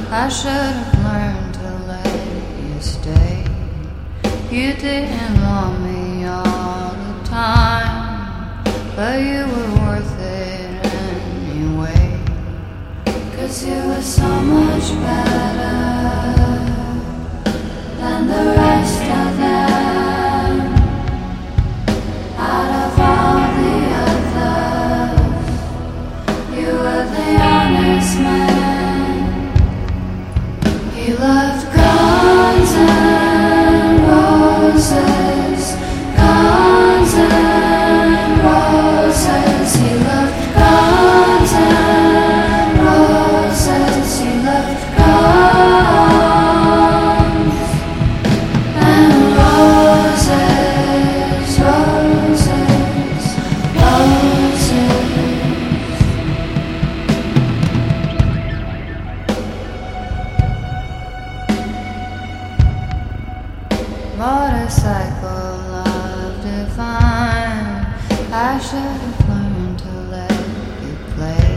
I should have learned to let you stay. You didn't want me all the time, but you were worth it anyway. 'Cause you were so much better than the rest of them. Out of all the others, you were the honest man. He loved guns and roses, guns and roses. He loved guns and roses. He loved guns and roses, roses, roses. Motorcycle love divine. I should have learned to let you play.